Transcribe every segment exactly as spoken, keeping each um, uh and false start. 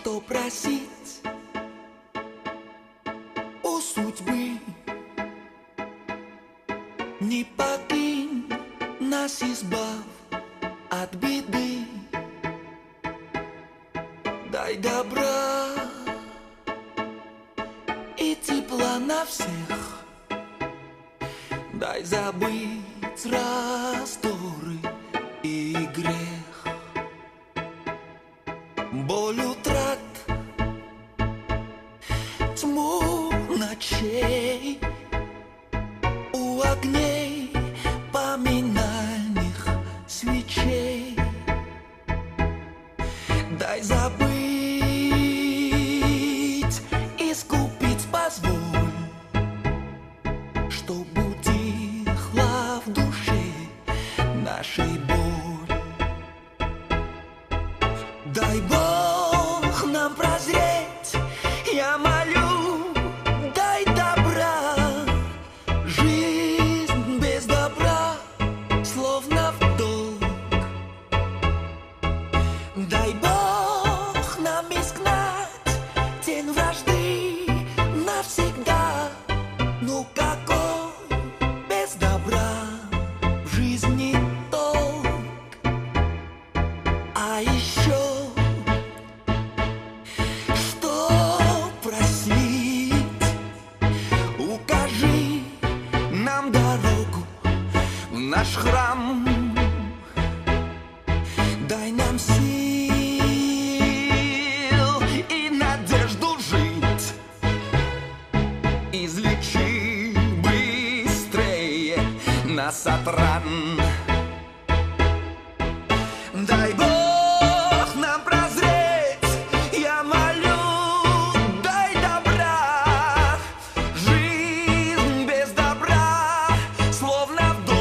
что просить у судьбы. Не покинь нас, избавь от беды. Дай добра и тепла на всех. Дай забыть раздоры и грех, боль утрат, тьму ночей, у огней поминальных свечей. Дай забыть, искупить позволь, чтоб утихла в душе нашей боль. Дай Бог нам прозреть, я молю, дай добра. Жизнь без добра словно в долг. Дай Бог нам изгнать тень вражды навсегда. Ну какой без добра в жизни толк? А еще что просить? Укажи нам дорогу в наш храм. Дай нам сил и надежду жить. Излечи быстрее нас от ран. Дай Бог нам прозреть, я молю, дай добра. Жизнь без добра словно в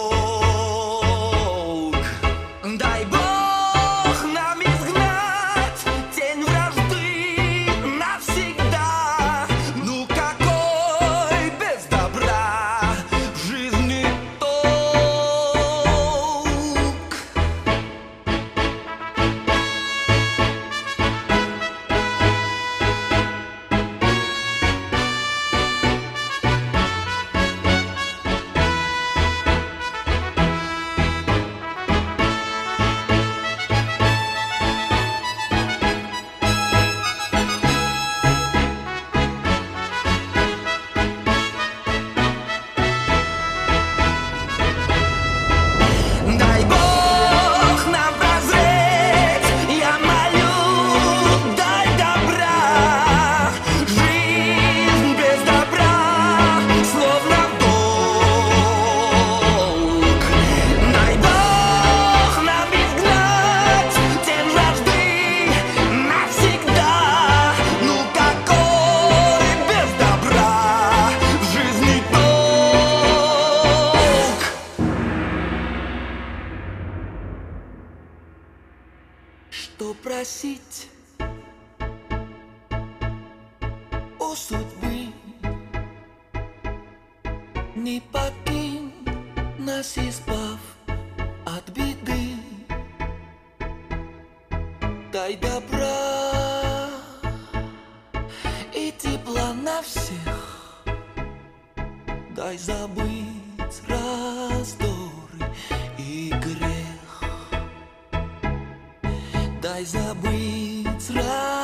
долг. Дай Бог нам изгнать тень вражды навсегда. Ну какой без добра в жизни толк? Дай Бог нам прозреть, я молю, дай добра. Жизнь без добра словно в долг. Дай Бог нам изгнать тень вражды навсегда. Ну какой без добра в жизни толк? Что просить у судьбы? Не покинь нас, избавь от беды. Дай добра и тепла на всех. Дай забыть раздоры и грех. Дай забыть раз.